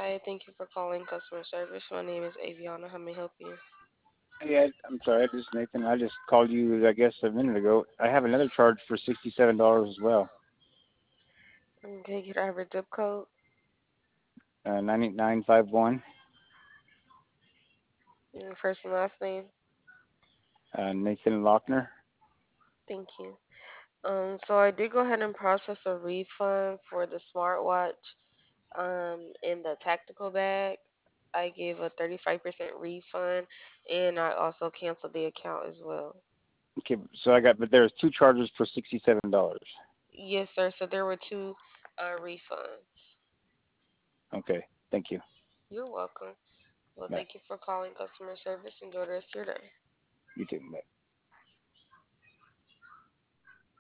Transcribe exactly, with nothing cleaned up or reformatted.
Hi, thank you for calling customer service. My name is Aviana. How may I help you? Hey, I, I'm sorry, this is Nathan. I just called you, I guess, a minute ago. I have another charge for sixty-seven dollars as well. Okay, can I have your zip code? Uh, nine eight nine five one. Your first and last name? Uh, Nathan Lochner. Thank you. Um, so I did go ahead and process a refund for the smartwatch um in the tactical bag. I gave a thirty-five percent refund and I also canceled the account as well. Okay, so I got, but there's two charges for sixty-seven dollars. Yes, sir. So there were two uh refunds. Okay, thank you. You're welcome. Well, Bye. thank you for calling customer service. Enjoy the rest of your day. You too. Bye.